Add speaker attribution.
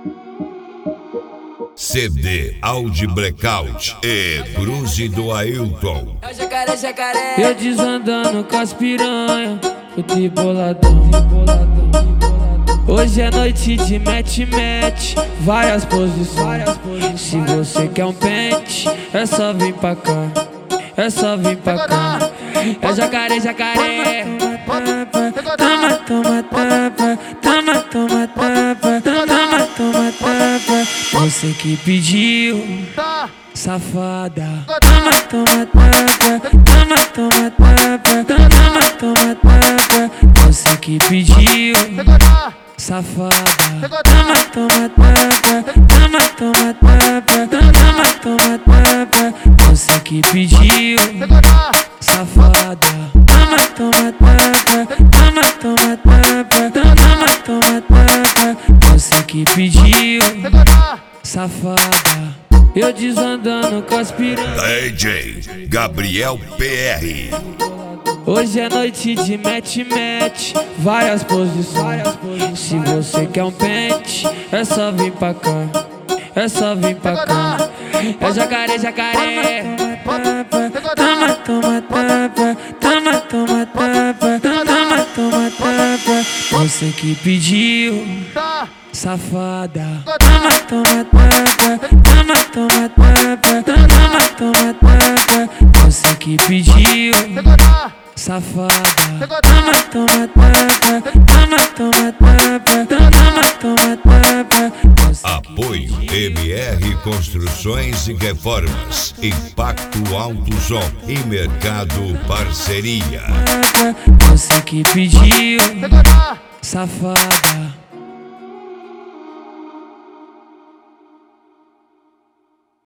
Speaker 1: CD Audi Blackout e Bruze do Ailton.
Speaker 2: É o jacaré, jacaré.
Speaker 3: Eu desandando com as piranha, fui boladão. Hoje é noite de match, várias posições. Se você quer um pente, é só vir pra cá, é só vir pra cá. É o jacaré, jacaré. Toma, toma, tapa, toma, toma, tapa, toma, toma, tapa. Você que pediu, safada. Toma, toma, tapa, toma, toma, tapa, toma, toma, tapa. Você que pediu, safada. Toma, toma, tapa, toma, toma, tapa, toma, toma, tapa. Você que pediu, safada. Toma, toma, tapa, toma, toma, tapa, toma, toma, tapa. Você que pediu, safada. Eu desandando com as piranhas.
Speaker 1: DJ Gabriel PR.
Speaker 3: Hoje é noite de match, várias posições. Se você quer um pente, é só vir pra cá, é só vir pra cá. É jacaré, jacaré. Toma, toma, tapa, toma, toma, tapa, toma, toma, tapa. Você que pediu, safada. Toma, toma, tapa, toma, toma, tapa, toma, toma, tapa. Você que pediu, safada. Toma, toma, tapa, toma, toma, tapa, toma, toma, tapa.
Speaker 1: Apoio MR Construções e Reformas, Impacto Alto Som e Mercado Parceria.
Speaker 3: Você que pediu, safada.